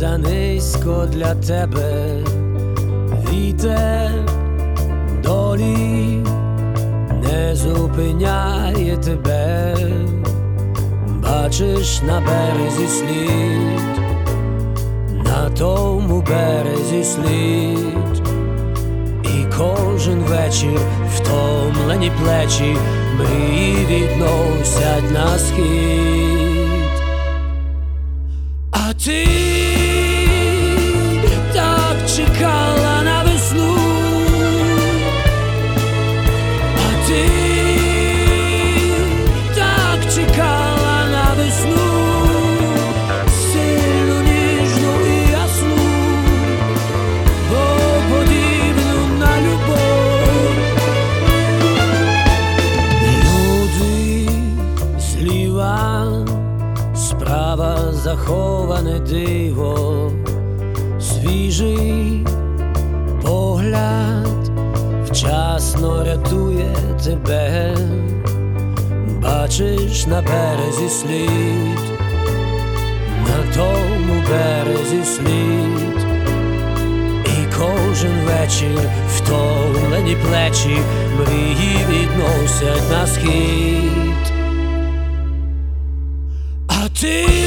занизько для тебе, вітер долі не зупиняє тебе, бачиш на березі слід, на тому березі слід, і кожен вечір втомлені плечі мрії відносять на схід. А ти так чекала на весну, а ти так чекала на весну, сильну, ніжну і ясну, бо подібну на любов. Люди зліва, справа заховане диво, свіжий погляд вчасно рятує тебе, бачиш на березі слід, на тому березі слід, і кожен вечір втомлені плечі мрії відносять на схід. А ти